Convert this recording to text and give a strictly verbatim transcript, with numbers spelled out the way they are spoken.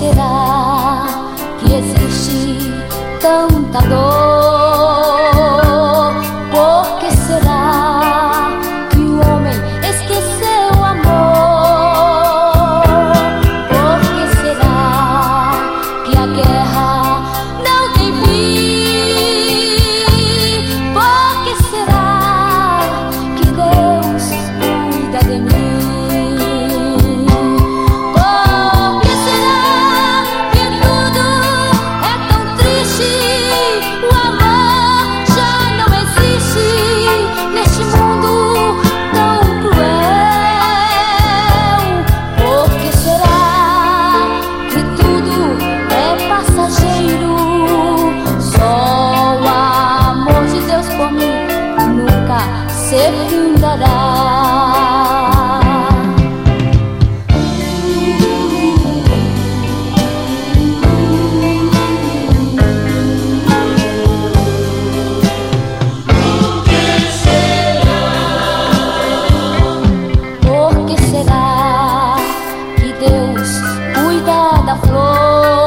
será que existe tanta dor? Por que será que o homem esqueceu o amor? Por que será que a guerra não tem fim? Por que será que Deus cuida de mim? Se findará. Por que será que Deus cuida da flor?